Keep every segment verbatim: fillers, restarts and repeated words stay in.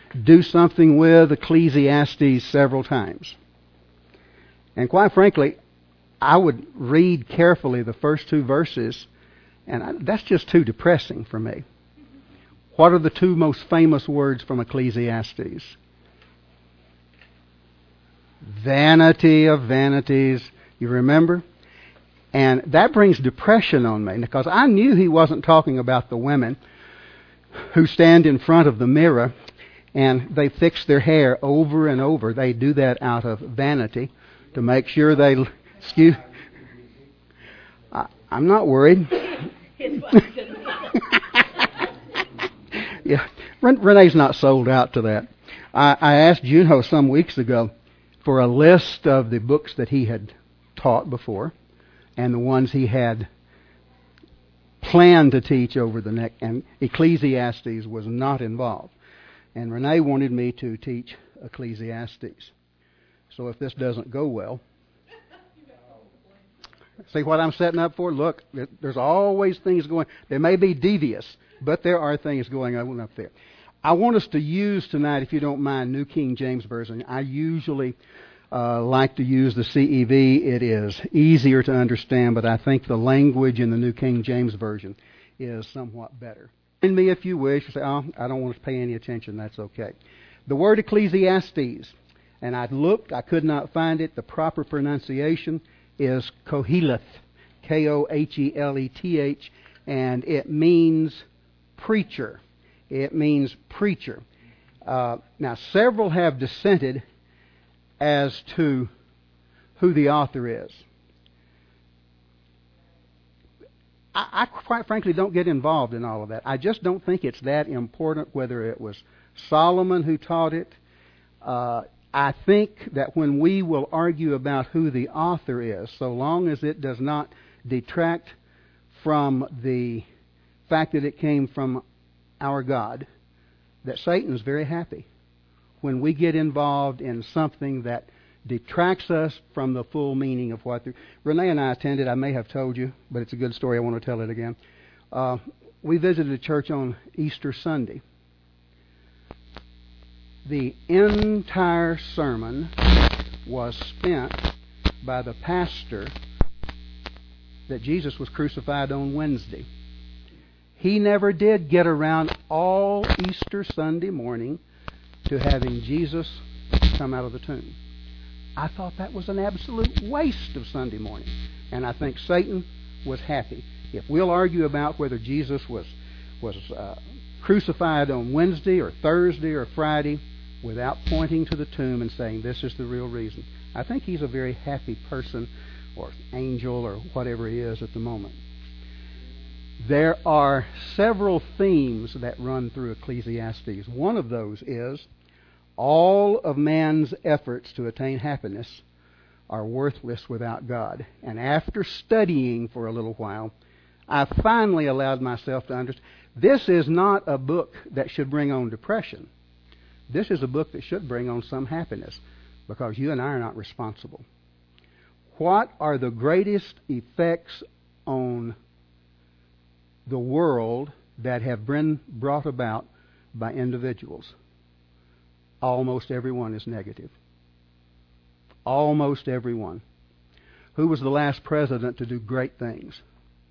do something with Ecclesiastes several times. And quite frankly, I would read carefully the first two verses, and I, that's just too depressing for me. What are the two most famous words from Ecclesiastes? Vanity of vanities. You remember? And that brings depression on me, because I knew he wasn't talking about the women who stand in front of the mirror and they fix their hair over and over. They do that out of vanity to make sure they... Excuse... I, I'm not worried. Yeah, Renee's not sold out to that. I, I asked Junho some weeks ago for a list of the books that he had taught before and the ones he had planned to teach over the next, and Ecclesiastes was not involved. And Renee wanted me to teach Ecclesiastes. So if this doesn't go well, see what I'm setting up for? Look, there's always things going. They may be devious, but there are things going on up there. I want us to use tonight, if you don't mind, New King James Version. I usually uh, like to use the C E V. It is easier to understand, but I think the language in the New King James Version is somewhat better. And me, if you wish, you say, oh, I don't want to pay any attention. That's okay. The word Ecclesiastes, and I looked, I could not find it. The proper pronunciation is Koheleth, K O H E L E T H, and it means preacher. It means preacher. Uh, now, several have dissented as to who the author is. I, I quite frankly don't get involved in all of that. I just don't think it's that important whether it was Solomon who taught it. Uh, I think that when we will argue about who the author is, so long as it does not detract from the fact that it came from our God, that Satan is very happy when we get involved in something that detracts us from the full meaning of what... The, Renee and I attended, I may have told you, but it's a good story, I want to tell it again. Uh, we visited a church on Easter Sunday. The entire sermon was spent by the pastor that Jesus was crucified on Wednesday. He never did get around all Easter Sunday morning to having Jesus come out of the tomb. I thought that was an absolute waste of Sunday morning. And I think Satan was happy. If we'll argue about whether Jesus was, was uh, crucified on Wednesday or Thursday or Friday without pointing to the tomb and saying this is the real reason, I think he's a very happy person or angel or whatever he is at the moment. There are several themes that run through Ecclesiastes. One of those is all of man's efforts to attain happiness are worthless without God. And after studying for a little while, I finally allowed myself to understand this is not a book that should bring on depression. This is a book that should bring on some happiness, because you and I are not responsible. What are the greatest effects on the world that have been brought about by individuals? Almost everyone is negative. Almost everyone. Who was the last president to do great things?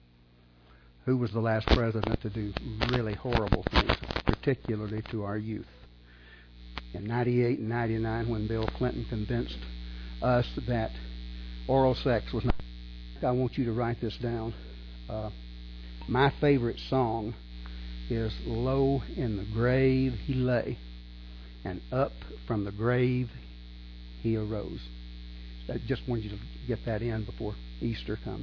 Who was the last president to do really horrible things, particularly to our youth? In ninety-eight and ninety-nine, when Bill Clinton convinced us that oral sex was not... I want you to write this down. Uh, my favorite song is Low in the Grave He Lay, and Up from the Grave He Arose. I just wanted you to get that in before Easter comes.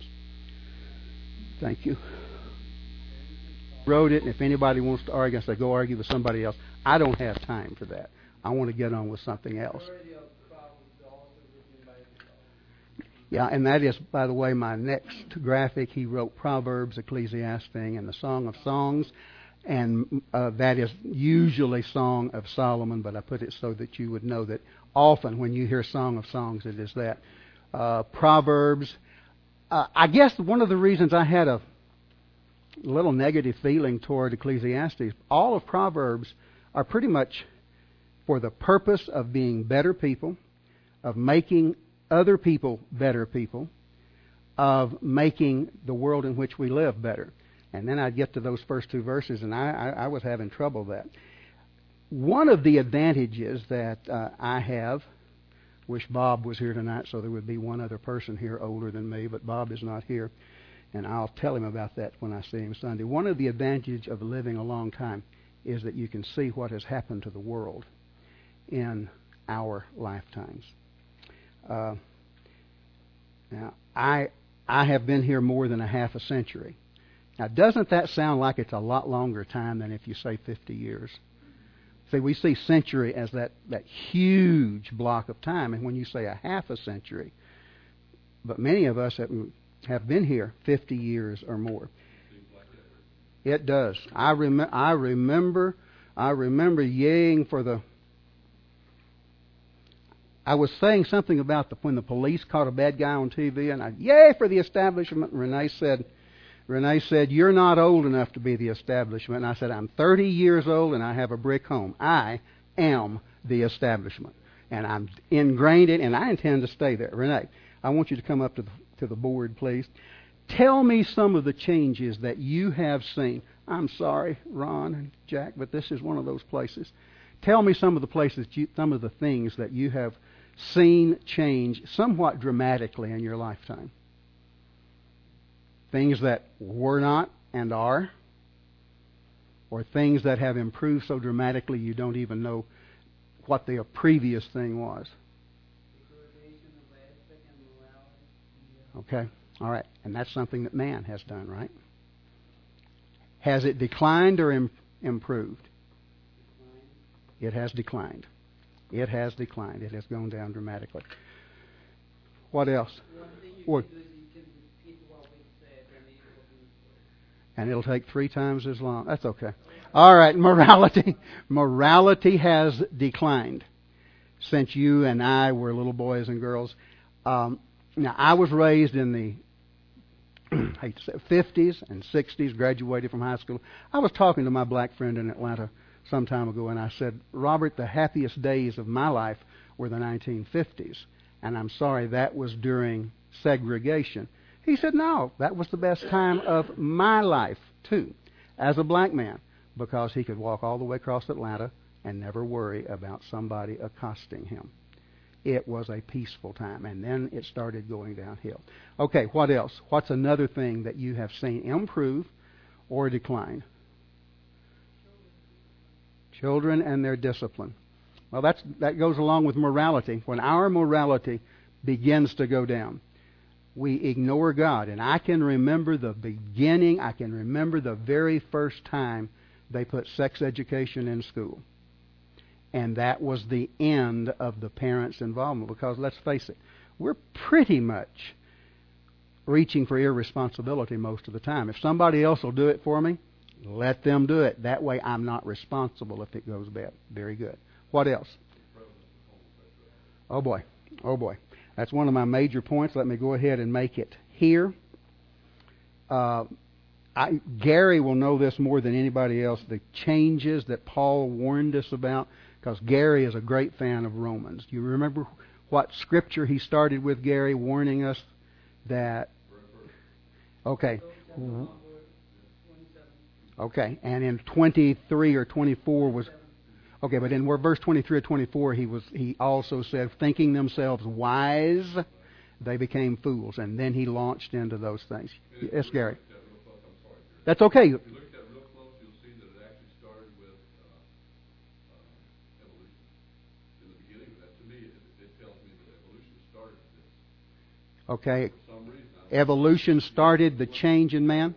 Thank you. Wrote it, and if anybody wants to argue, I say go argue with somebody else. I don't have time for that. I want to get on with something else. Yeah, and that is, by the way, my next graphic. He wrote Proverbs, Ecclesiastes, and the Song of Songs. And uh, that is usually Song of Solomon, but I put it so that you would know that often when you hear Song of Songs, it is that. Uh, Proverbs. Uh, I guess one of the reasons I had a little negative feeling toward Ecclesiastes, all of Proverbs are pretty much for the purpose of being better people, of making other people better people, of making the world in which we live better. And then I'd get to those first two verses, and I, I, I was having trouble with that. One of the advantages that uh, I have, wish Bob was here tonight so there would be one other person here older than me, but Bob is not here, and I'll tell him about that when I see him Sunday. One of the advantages of living a long time is that you can see what has happened to the world in our lifetimes. Uh, now, I I have been here more than a half a century. Now, doesn't that sound like it's a lot longer time than if you say fifty years? See, we see century as that, that huge block of time, and when you say a half a century, but many of us have, have been here fifty years or more. It does. I, rem- I remember, I remember yaying for the. I was saying something about the, when the police caught a bad guy on T V, and I yay for the establishment. And Renee said, Renee said, "You're not old enough to be the establishment." And I said, "I'm thirty years old and I have a brick home. I am the establishment, and I'm ingrained in, and I intend to stay there." Renee, I want you to come up to the, to the board, please. Tell me some of the changes that you have seen. I'm sorry, Ron and Jack, but this is one of those places. Tell me some of the places, you, some of the things that you have seen change somewhat dramatically in your lifetime. Things that were not and are, or things that have improved so dramatically you don't even know what the previous thing was. Okay, all right, and that's something that man has done, right? Has it declined or im- improved? It has declined. It has declined. It has gone down dramatically. What else? What? And it'll take three times as long. That's okay. All right, morality. Morality has declined since you and I were little boys and girls. Um, now, I was raised in the I hate to say, fifties and sixties, graduated from high school. I was talking to my black friend in Atlanta some time ago, and I said, "Robert, the happiest days of my life were the nineteen fifties. And I'm sorry, that was during segregation." He said, "No, that was the best time of my life, too, as a black man, because he could walk all the way across Atlanta and never worry about somebody accosting him. It was a peaceful time." And then it started going downhill. Okay, what else? What's another thing that you have seen improve or decline? Children and their discipline. Well, that's, that goes along with morality. When our morality begins to go down, we ignore God. And I can remember the beginning, I can remember the very first time they put sex education in school. And that was the end of the parents' involvement. Because let's face it, we're pretty much reaching for irresponsibility most of the time. If somebody else will do it for me, let them do it. That way I'm not responsible if it goes bad. Very good. What else? Oh boy. Oh boy. That's one of my major points. Let me go ahead and make it here. Uh, I, Gary will know this more than anybody else, the changes that Paul warned us about, because Gary is a great fan of Romans. Do you remember what scripture he started with, Gary, warning us that... Okay. Okay, and in twenty-three or twenty-four was... Okay, but in verse twenty-three or twenty-four, he was he also said, thinking themselves wise, they became fools. And then he launched into those things. Yes, Gary. That's okay. If you look at that real close, you'll see that it actually started with uh, uh, evolution. In the beginning of that, to me, it, it tells me that evolution started this. Okay. For some reason, Evolution started the change in man?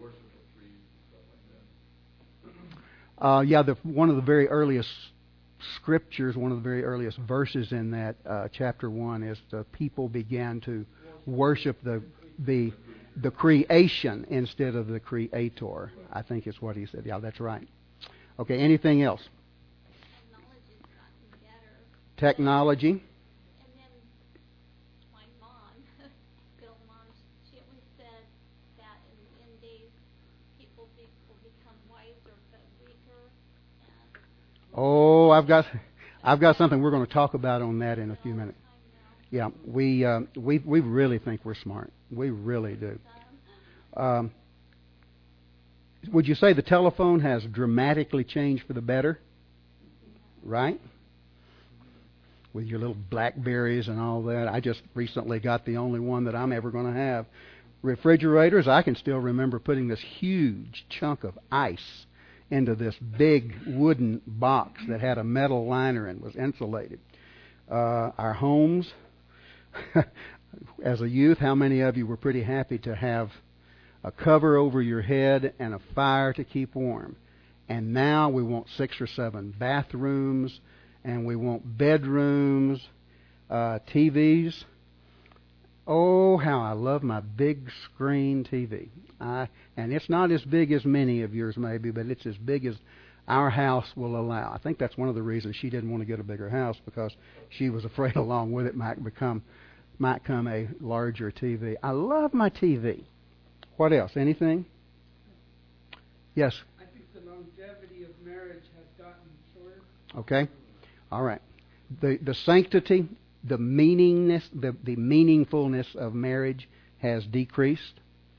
Uh, yeah, the, one of the very earliest scriptures, one of the very earliest verses in that uh, chapter one is the people began to worship the the the creation instead of the creator. I think is what he said. Yeah, that's right. Okay, anything else? Technology's gotten better. Technology. And then my mom, Bill mom, she always said that in the end days people be, will become wiser but weaker. And Oh, I've got I've got something we're going to talk about on that in a few minutes. Yeah, we uh, we we really think we're smart. We really do. Um, would you say the telephone has dramatically changed for the better? Right? With your little Blackberries and all that. I just recently got the only one that I'm ever going to have. Refrigerators, I can still remember putting this huge chunk of ice into this big wooden box that had a metal liner and was insulated. Uh, our homes, as a youth, how many of you were pretty happy to have a cover over your head and a fire to keep warm? And now we want six or seven bathrooms, and we want bedrooms, uh, T Vs. Oh, how I love my big screen T V. I, and it's not as big as many of yours maybe, but it's as big as our house will allow. I think that's one of the reasons she didn't want to get a bigger house, because she was afraid along with it might become might come a larger T V. I love my T V. What else? Anything? Yes? I think the longevity of marriage has gotten shorter. Okay. All right. The the sanctity, the meaningness, the, the meaningfulness of marriage has decreased.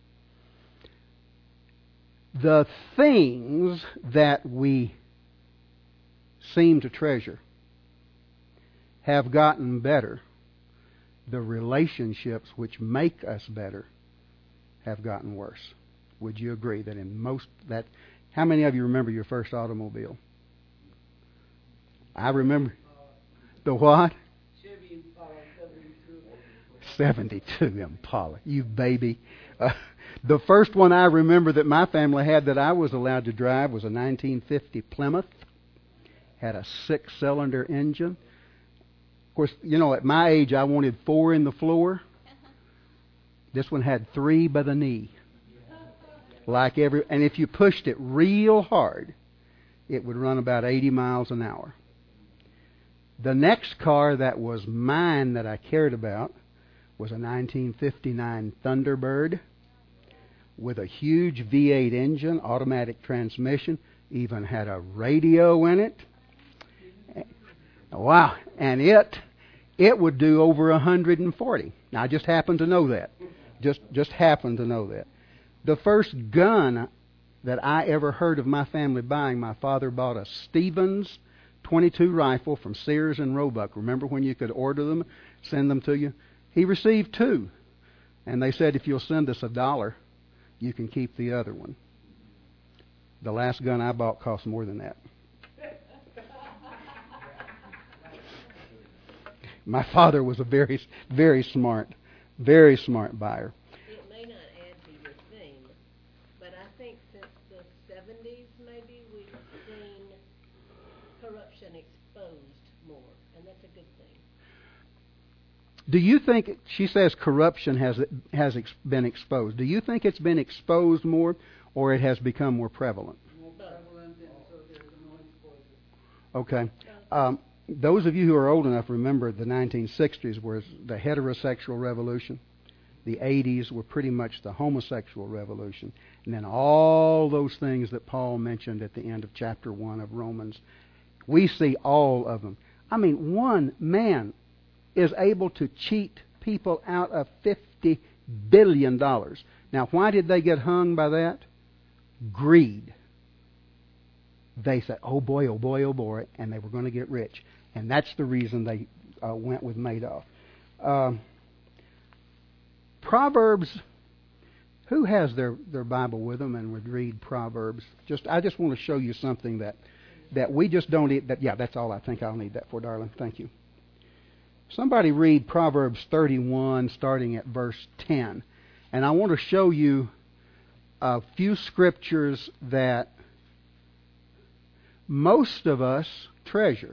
The things that we seem to treasure have gotten better. The relationships which make us better have gotten worse. Would you agree that in most that how many of you remember your first automobile? I remember the what? Chevy Impala seventy-two. seventy-two Impala. You baby. Uh, the first one I remember that my family had that I was allowed to drive was a nineteen fifty Plymouth. Had a six-cylinder engine. Of course, you know, at my age, I wanted four in the floor. This one had three by the knee. Like every, and if you pushed it real hard, it would run about eighty miles an hour. The next car that was mine that I cared about was a nineteen fifty-nine Thunderbird with a huge V eight engine, automatic transmission, even had a radio in it. Wow. And it it would do over one hundred forty. Now, I just happened to know that. Just just happened to know that. The first gun that I ever heard of my family buying, my father bought a Stevens twenty-two rifle from Sears and Roebuck. Remember when you could order them, send them to you? He received two. And they said, if you'll send us a dollar, you can keep the other one. The last gun I bought cost more than that. My father was a very, very smart, very smart buyer. It may not add to your theme, but I think since the seventies, maybe, we've seen corruption exposed more, and that's a good thing. Do you think, she says corruption has has ex, been exposed. Do you think it's been exposed more, or it has become more prevalent? More prevalent, and so there's no exposure. Okay. Um, those of you who are old enough remember the nineteen sixties was the heterosexual revolution. The eighties were pretty much the homosexual revolution. And then all those things that Paul mentioned at the end of chapter one of Romans, we see all of them. I mean, one man is able to cheat people out of fifty billion dollars. Now, why did they get hung by that? Greed. They said, oh boy, oh boy, oh boy, and they were going to get rich. And that's the reason they uh, went with Madoff. Uh, Proverbs, who has their, their Bible with them and would read Proverbs? Just I just want to show you something that, that we just don't eat. That, yeah, that's all I think I'll need that for, darling. Thank you. Somebody read Proverbs thirty-one, starting at verse ten. And I want to show you a few scriptures that most of us treasure.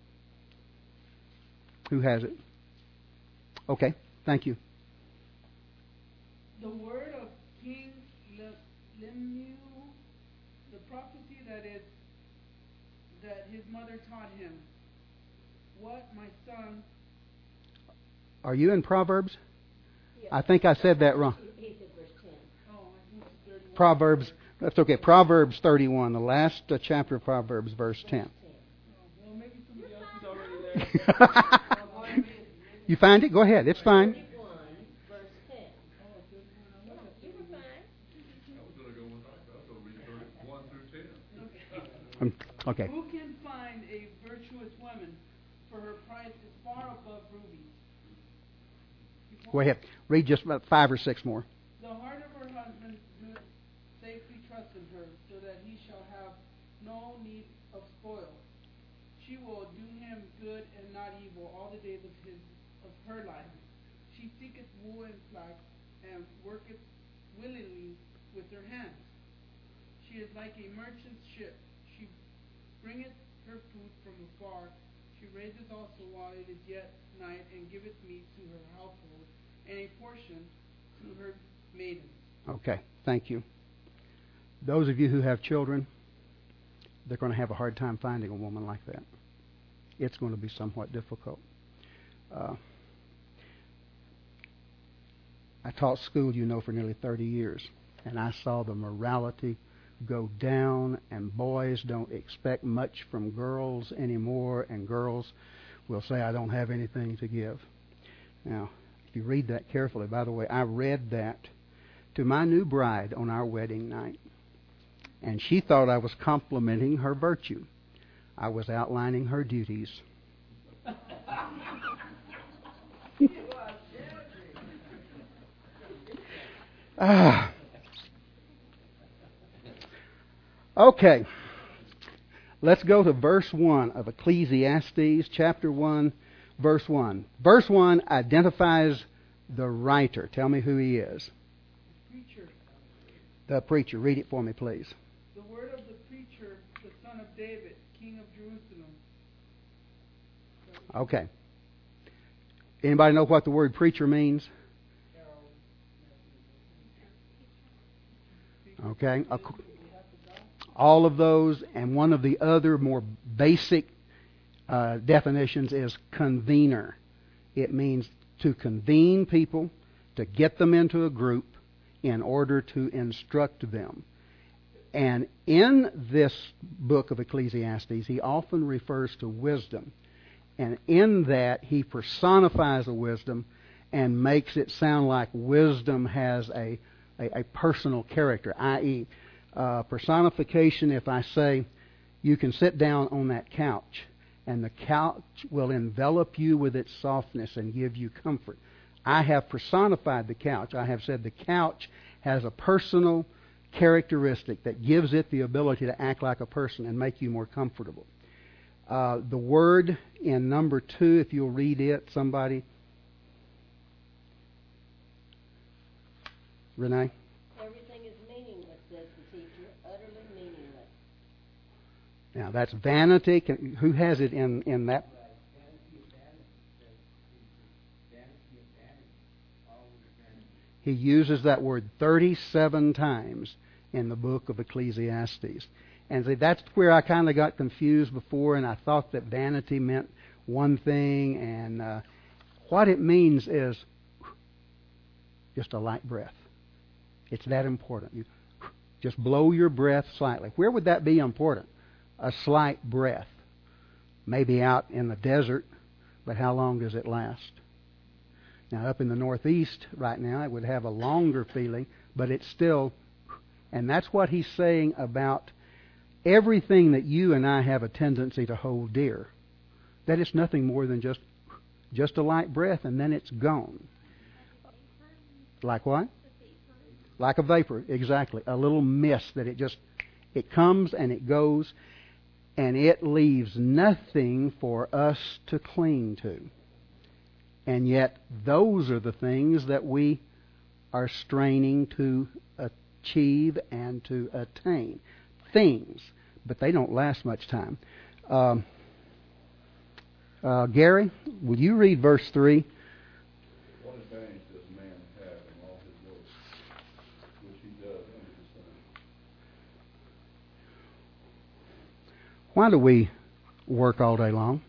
Who has it? Okay, thank you. The word of King Lemuel, the prophecy that is that his mother taught him. What, my son? Are you in Proverbs? Yeah. I think I said that wrong. He said verse ten. Oh, I think it's thirty-one. Proverbs. That's okay. Proverbs thirty-one, the last uh, chapter of Proverbs, verse ten. Well, maybe somebody else has already You find it? Go ahead. It's fine. thirty-one, verse ten. You were fine. I was gonna go with, I was gonna read thirty-one through ten. Um, okay. Who can find a virtuous woman? For her price is far above rubies. Go ahead. Read just about five or six more. The heart of her husband doeth safely trust in her, so that he shall have no need of spoil. She will do him good and not evil all the days of his of her life. She seeketh wool and flax, and worketh willingly with her hands. She is like a merchant's ship. She bringeth her food from afar. She raiseth also while it is yet night, and giveth meat to her household, and a portion to her maidens. Okay. Thank you. Those of you who have children, they're going to have a hard time finding a woman like that. It's going to be somewhat difficult. Uh, I taught school, you know, for nearly thirty years, and I saw the morality go down, and boys don't expect much from girls anymore, and girls will say, I don't have anything to give. Now, if you read that carefully, by the way, I read that to my new bride on our wedding night, and she thought I was complimenting her virtue. I was outlining her duties. ah. Okay. Let's go to verse one of Ecclesiastes, chapter one, verse one. Verse one identifies the writer. Tell me who he is. Preacher. The preacher. Read it for me, please. The word of the preacher, the son of David, king of Jerusalem. Okay. Anybody know what the word preacher means? Okay. All of those, and one of the other more basic uh, definitions is convener. It means to convene people, to get them into a group in order to instruct them. And in this book of Ecclesiastes, he often refers to wisdom. And in that, he personifies a wisdom and makes it sound like wisdom has a, a, a personal character, that is, uh, personification, if I say, you can sit down on that couch, and the couch will envelop you with its softness and give you comfort. I have personified the couch. I have said the couch has a personal characteristic that gives it the ability to act like a person and make you more comfortable. Uh, the word in number two, if you'll read it, somebody. Renee? Everything is meaningless, says the teacher, utterly meaningless. Now that's vanity. Can, who has it in, in that? He uses that word thirty-seven times in the book of Ecclesiastes. And see, that's where I kind of got confused before, and I thought that vanity meant one thing, and uh, what it means is just a light breath. It's that important. You just blow your breath slightly. Where would that be important? A slight breath. Maybe out in the desert, but how long does it last? Now, up in the Northeast right now, it would have a longer feeling, but it's still, and that's what he's saying about everything that you and I have a tendency to hold dear. That it's nothing more than just just a light breath, and then it's gone. Like what? Like a vapor, exactly. A little mist that it just, it comes and it goes, and it leaves nothing for us to cling to. And yet, those are the things that we are straining to achieve and to attain. Things, but they don't last much time. Um, uh, Gary, will you read verse three? What advantage does man have in all his works, which he does under the sun? Why do we work all day long?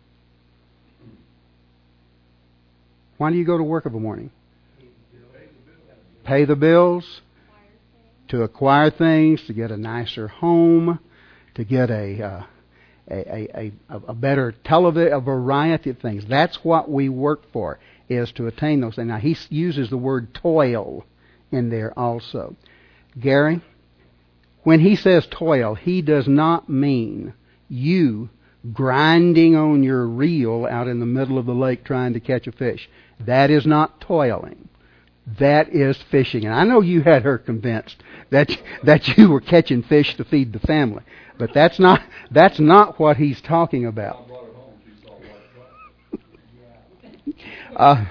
Why do you go to work of a morning? Pay the bills, to acquire things, to get a nicer home, to get a uh, a, a, a better television, a variety of things. That's what we work for, is to attain those things. Now, he uses the word toil in there also. Gary, when he says toil, he does not mean you grinding on your reel out in the middle of the lake trying to catch a fish. That is not toiling. That is fishing. And I know you had her convinced that that you were catching fish to feed the family. But that's not that's not what he's talking about. Uh,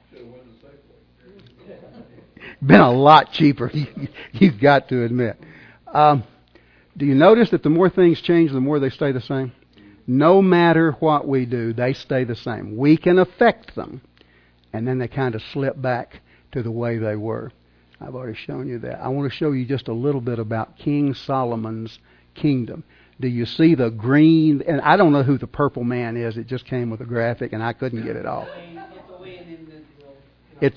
been a lot cheaper, you've got to admit. Um, do you notice that the more things change, the more they stay the same? No matter what we do, they stay the same. We can affect them, and then they kind of slip back to the way they were. I've already shown you that. I want to show you just a little bit about King Solomon's kingdom. Do you see the green? And I don't know who the purple man is. It just came with a graphic, and I couldn't get it off. It,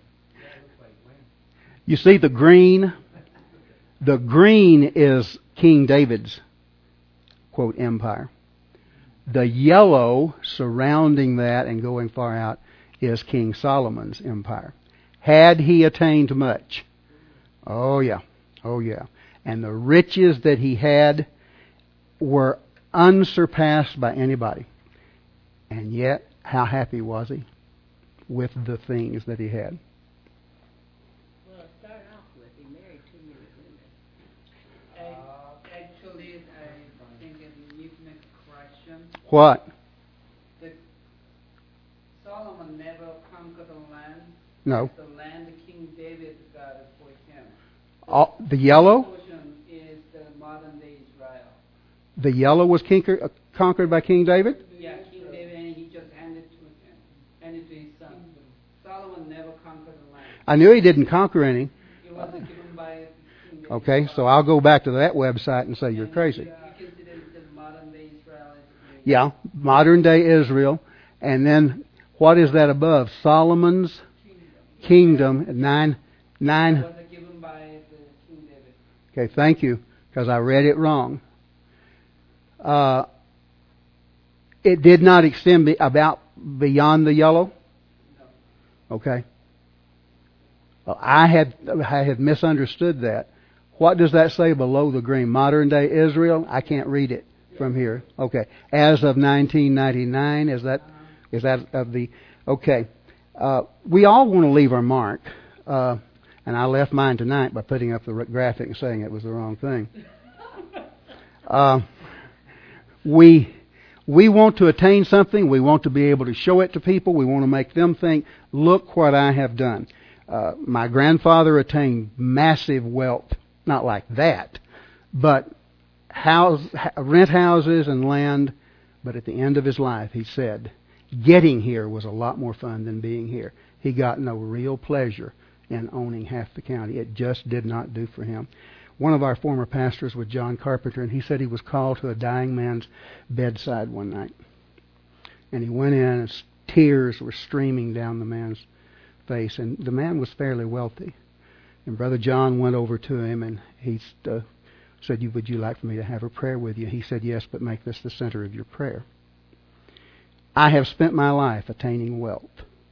you see the green? The green is King David's, quote, empire. The yellow surrounding that and going far out is King Solomon's empire. Had he attained much? Oh, yeah. Oh, yeah. And the riches that he had were unsurpassed by anybody. And yet, how happy was he with the things that he had? Well, to start off with, he married too many women. Uh, actually, I think it needs to make a correction. What? The Solomon never conquered the land. No. The land King David got it for him. All, the yellow? Portion is the modern day Israel. The yellow was conquer, uh, conquered by King David? Yeah, King David, and he just handed to him, handed to his son. Solomon never conquered the land. I knew he didn't conquer any. It wasn't given by King David. Okay, so I'll go back to that website and say you're And crazy. You can see that it says modern day Israel. Yeah, modern day Israel. And then what is that above? Solomon's kingdom. Nine, nine. It wasn't given by the King David. Okay, thank you, because I read it wrong. Uh, it did not extend be about beyond the yellow. No. Okay. Well, I had I had misunderstood that. What does that say below the green? Modern day Israel? I can't read it from here. Okay. As of nineteen ninety-nine, is that is that of the okay? Uh, we all want to leave our mark, uh, and I left mine tonight by putting up the graphic and saying it was the wrong thing. Uh, we we want to attain something. We want to be able to show it to people. We want to make them think, "Look what I have done." Uh, my grandfather attained massive wealth, not like that, but house, rent houses and land. But at the end of his life, he said, getting here was a lot more fun than being here. He got no real pleasure in owning half the county. It just did not do for him. One of our former pastors was John Carpenter, and he said he was called to a dying man's bedside one night. And he went in, and tears were streaming down the man's face, and the man was fairly wealthy. And Brother John went over to him, and he uh, said, "Would you like for me to have a prayer with you?" He said, "Yes, but make this the center of your prayer." I have spent my life attaining wealth.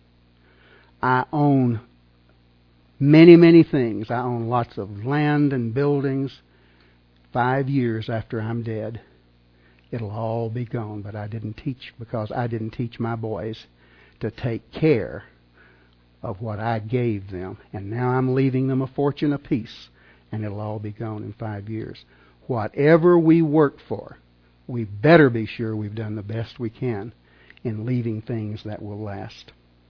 I own many, many things. I own lots of land and buildings. Five years after I'm dead, it'll all be gone. But I didn't teach, because I didn't teach my boys to take care of what I gave them. And now I'm leaving them a fortune apiece, and it'll all be gone in five years. Whatever we work for, we better be sure we've done the best we can in leaving things that will last.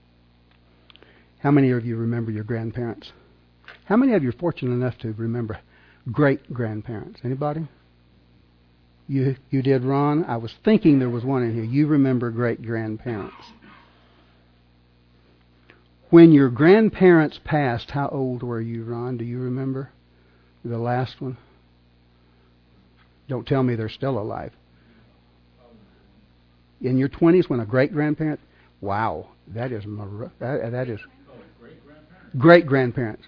How many of you remember your grandparents? How many of you are fortunate enough to remember great-grandparents? Anybody? You you did, Ron? I was thinking there was one in here. You remember great-grandparents. When your grandparents passed, how old were you, Ron? Do you remember the last one? Don't tell me they're still alive. In your twenties, when a great-grandparent? Wow, that is that, that is great-grandparents.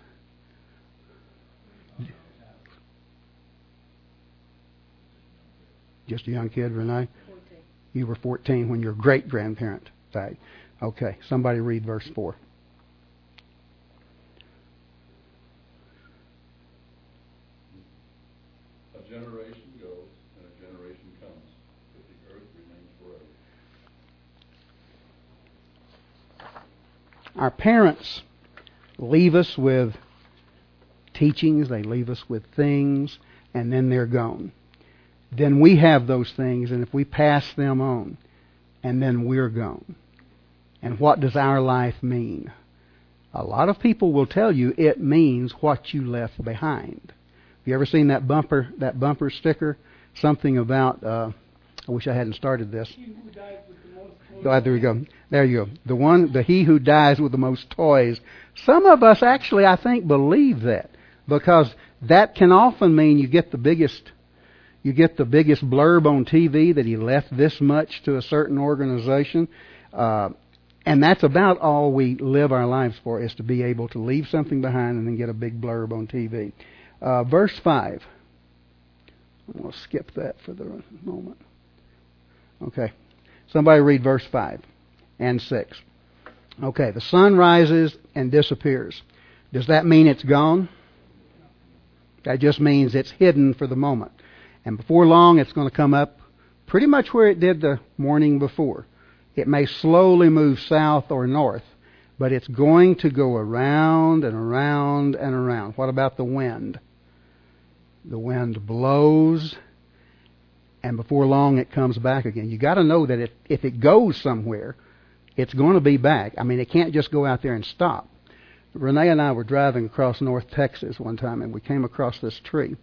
Just a young kid, Renee? Fourteen. You were fourteen when your great-grandparent died. Okay, somebody read verse four. A generation goes and a generation comes, but the earth remains forever. Our parents leave us with teachings, they leave us with things, and then they're gone. Then we have those things, and if we pass them on, and then we're gone. And what does our life mean? A lot of people will tell you it means what you left behind. Have you ever seen that bumper, that bumper sticker? Something about, uh, I wish I hadn't started this. He who died with the most toys. Oh, there you go. There you go. The one, the he who dies with the most toys. Some of us actually, I think, believe that, because that can often mean you get the biggest, you get the biggest blurb on T V that he left this much to a certain organization, uh, and that's about all we live our lives for, is to be able to leave something behind and then get a big blurb on T V. Uh, verse five. I'm going to skip that for the moment. Okay. Somebody read verse five and six. Okay, the sun rises and disappears. Does that mean it's gone? That just means it's hidden for the moment. And before long, it's going to come up pretty much where it did the morning before. It may slowly move south or north, but it's going to go around and around and around. What about the wind? The wind blows, and before long it comes back again. You got to know that if, if it goes somewhere, it's going to be back. I mean, it can't just go out there and stop. Renee and I were driving across North Texas one time, and we came across this tree.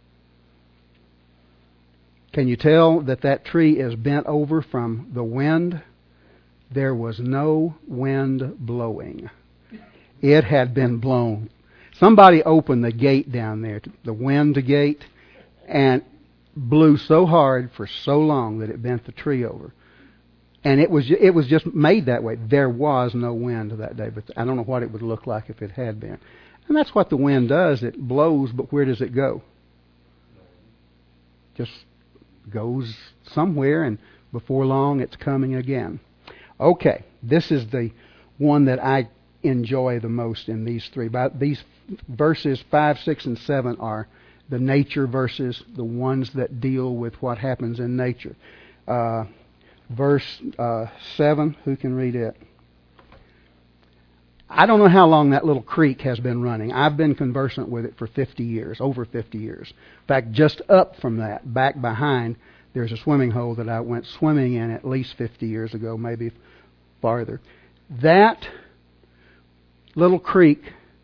Can you tell that that tree is bent over from the wind? There was no wind blowing. It had been blown. Somebody opened the gate down there, the wind gate, and blew so hard for so long that it bent the tree over. And it was it was just made that way. There was no wind that day, but I don't know what it would look like if it had been. And that's what the wind does. It blows, but where does it go? Just goes somewhere, and before long it's coming again. Okay, this is the one that I enjoy the most in these three. But these verses five, six, and seven are the nature verses, the ones that deal with what happens in nature. Uh, verse uh, seven, who can read it? I don't know how long that little creek has been running. I've been conversant with it for fifty years, over fifty years. In fact, just up from that, back behind, there's a swimming hole that I went swimming in at least fifty years ago, maybe farther. That little creek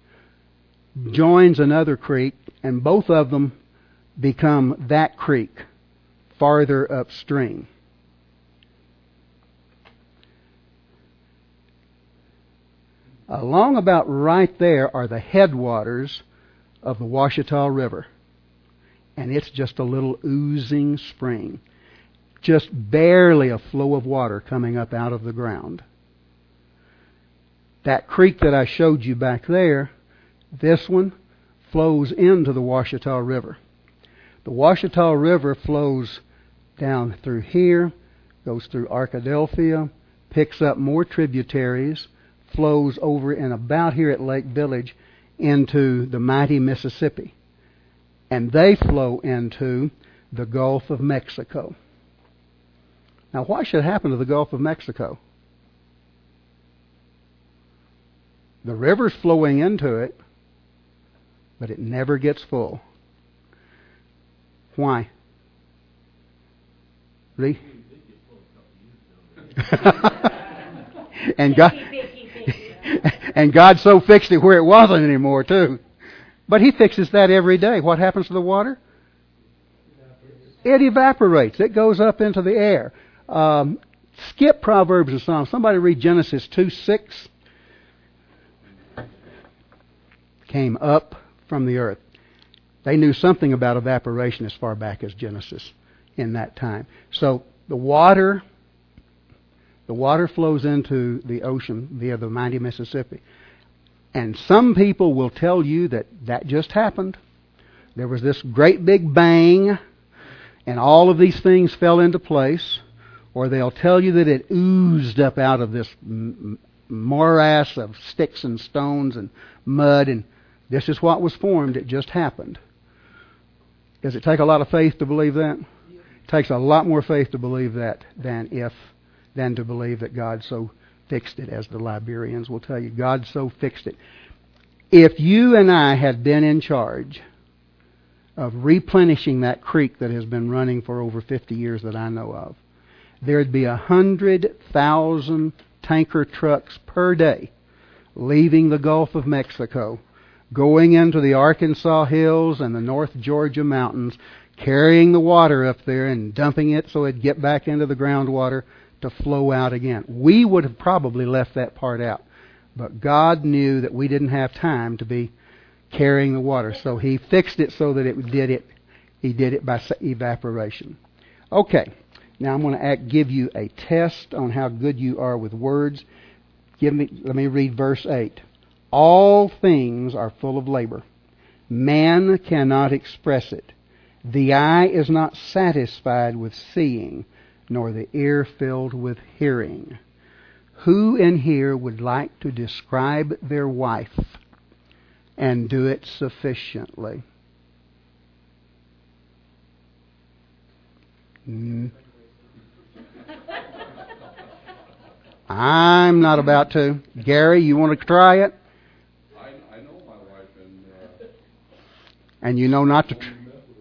joins another creek, and both of them become that creek farther upstream. Along about right there are the headwaters of the Ouachita River. And it's just a little oozing spring. Just barely a flow of water coming up out of the ground. That creek that I showed you back there, this one flows into the Ouachita River. The Ouachita River flows down through here, goes through Arkadelphia, picks up more tributaries, flows over and about here at Lake Village into the mighty Mississippi. And they flow into the Gulf of Mexico. Now, what should happen to the Gulf of Mexico? The river's flowing into it, but it never gets full. Why? Lee? and God and God so fixed it where it wasn't anymore, too. But He fixes that every day. What happens to the water? It evaporates. It goes up into the air. Um, skip Proverbs and Psalms. Somebody read Genesis two six. Came up from the earth. They knew something about evaporation as far back as Genesis in that time. So the water, the water flows into the ocean via the mighty Mississippi. And some people will tell you that that just happened. There was this great big bang, and all of these things fell into place, or they'll tell you that it oozed up out of this m- morass of sticks and stones and mud, and this is what was formed. It just happened. Does it take a lot of faith to believe that? It takes a lot more faith to believe that than if than to believe that God so fixed it, as the Liberians will tell you. God so fixed it. If you and I had been in charge of replenishing that creek that has been running for over fifty years that I know of, there'd be a hundred thousand tanker trucks per day leaving the Gulf of Mexico, going into the Arkansas hills and the North Georgia mountains, carrying the water up there and dumping it so it'd get back into the groundwater to flow out again. We would have probably left that part out. But God knew that we didn't have time to be carrying the water. So He fixed it so that it did it. He did it by evaporation. Okay. Now I'm going to act, give you a test on how good you are with words. Give me, let me read verse eight. All things are full of labor. Man cannot express it. The eye is not satisfied with seeing, nor the ear filled with hearing. Who in here would like to describe their wife and do it sufficiently? Mm. I'm not about to. Gary, you want to try it? I, I know my wife, and uh, and you know not to. Tr-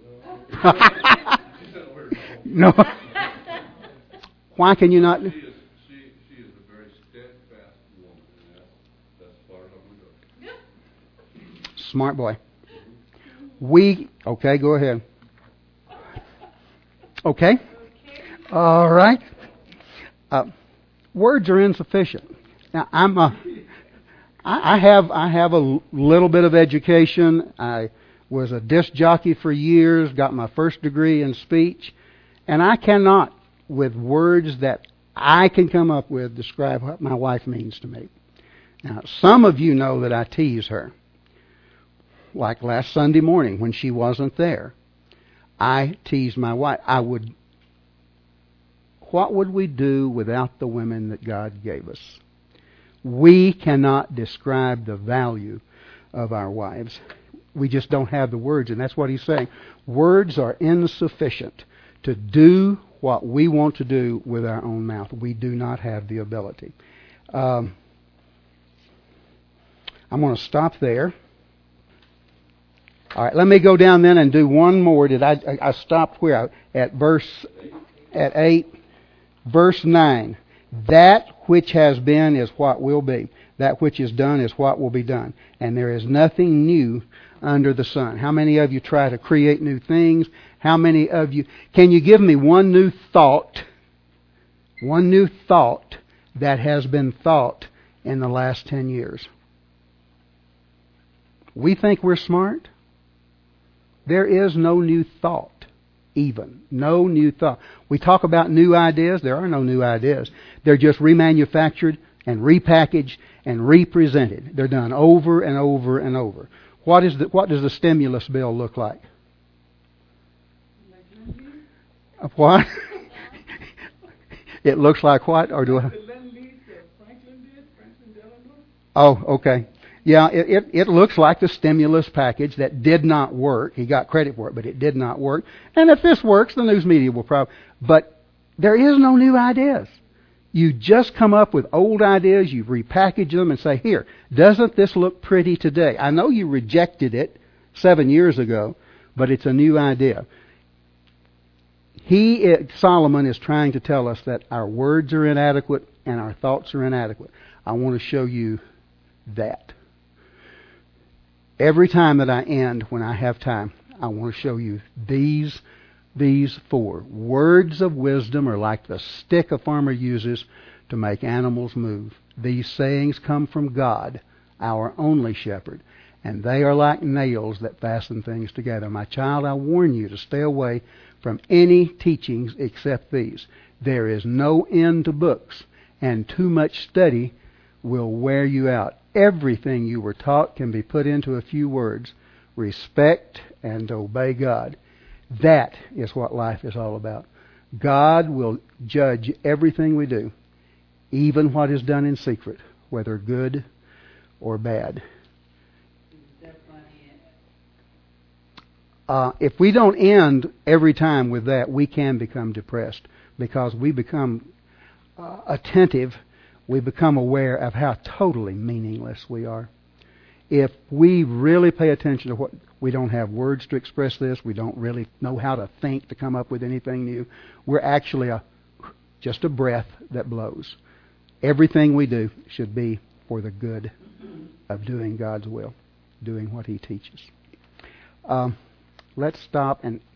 she said we're no. Why can you not? She is, she, she is a very steadfast woman, and that's, that's as far as I'm going to go. Smart boy. We okay. Go ahead. Okay. All right. Uh, words are insufficient. Now I'm a. I I have I have a little bit of education. I was a disc jockey for years. Got my first degree in speech, and I cannot, with words that I can come up with, describe what my wife means to me. Now, some of you know that I tease her. Like last Sunday morning when she wasn't there, I teased my wife. I would. What would we do without the women that God gave us? We cannot describe the value of our wives. We just don't have the words, and that's what he's saying. Words are insufficient to do what we want to do with our own mouth. We do not have the ability. Um, I'm going to stop there. All right, let me go down then and do one more. Did I? I, I stopped where? At verse at eight, verse nine. That which has been is what will be. That which is done is what will be done. And there is nothing new under the sun. How many of you try to create new things? How many of you... Can you give me one new thought, one new thought that has been thought in the last ten years? We think we're smart. There is no new thought. Even. No new thought. We talk about new ideas. There are no new ideas. They're just remanufactured and repackaged and represented. They're done over and over and over. What is the, what does the stimulus bill look like? Like what? It looks like what? Or do I? Oh, okay. Yeah, it, it, it looks like the stimulus package that did not work. He got credit for it, but it did not work. And if this works, the news media will probably... But there is no new ideas. You just come up with old ideas, you repackage them and say, here, doesn't this look pretty today? I know you rejected it seven years ago, but it's a new idea. He, Solomon, is trying to tell us that our words are inadequate and our thoughts are inadequate. I want to show you that. Every time that I end, when I have time, I want to show you these these four. Words of wisdom are like the stick a farmer uses to make animals move. These sayings come from God, our only shepherd, and they are like nails that fasten things together. My child, I warn you to stay away from any teachings except these. There is no end to books, and too much study will wear you out. Everything you were taught can be put into a few words. Respect and obey God. That is what life is all about. God will judge everything we do, even what is done in secret, whether good or bad. Uh, if we don't end every time with that, we can become depressed because we become uh, attentive. We become aware of how totally meaningless we are. If we really pay attention to what, we don't have words to express this, we don't really know how to think to come up with anything new, we're actually a, just a breath that blows. Everything we do should be for the good of doing God's will, doing what He teaches. Um, let's stop and